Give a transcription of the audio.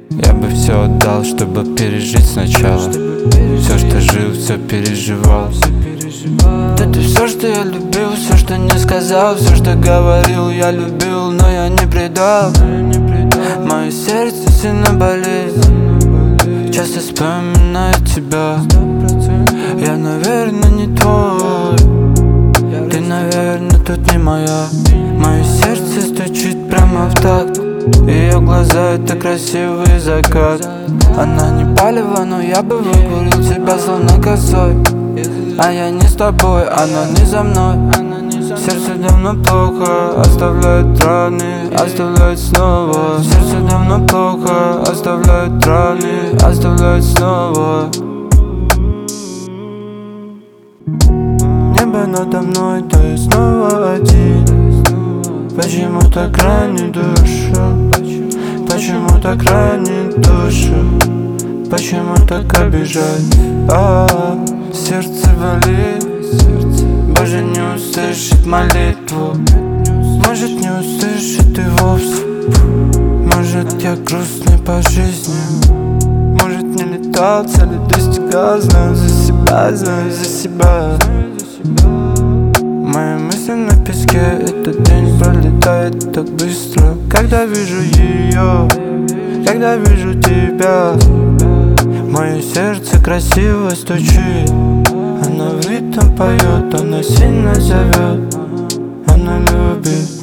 Я бы все отдал, чтобы пережить сначала. Все, что жил, все переживал. Это все, что я любил, все, что не сказал, все, что говорил, я любил, но я не предал. Мое сердце сильно болит, часто вспоминаю тебя. Я, наверное, не твой, ты, наверное, тут не моя. Мое сердце стучит прямо в такт, ее глаза — это красивый закат. Она не палево, но я бы выкурил тебя словно косой. А я не с тобой, она не за мной. Сердце давно плохо, оставляет раны, оставляет снова. Сердце давно плохо, оставляет раны, оставляет снова. Небо надо мной, то я снова один. Почему так ранит душу? Почему так ранит душу? Почему так обижать? Сердце болит, Боже, не услышит молитву. Может, не услышит и вовсе. Может, я грустный по жизни. Может, не летал, цели достигал. Знаю за себя, знаю за себя. Мои мысли на песке, этот день пролетает так быстро. Когда вижу ее, когда вижу тебя, мое сердце красиво стучит. Она в ритм поет, она сильно зовет, она любит.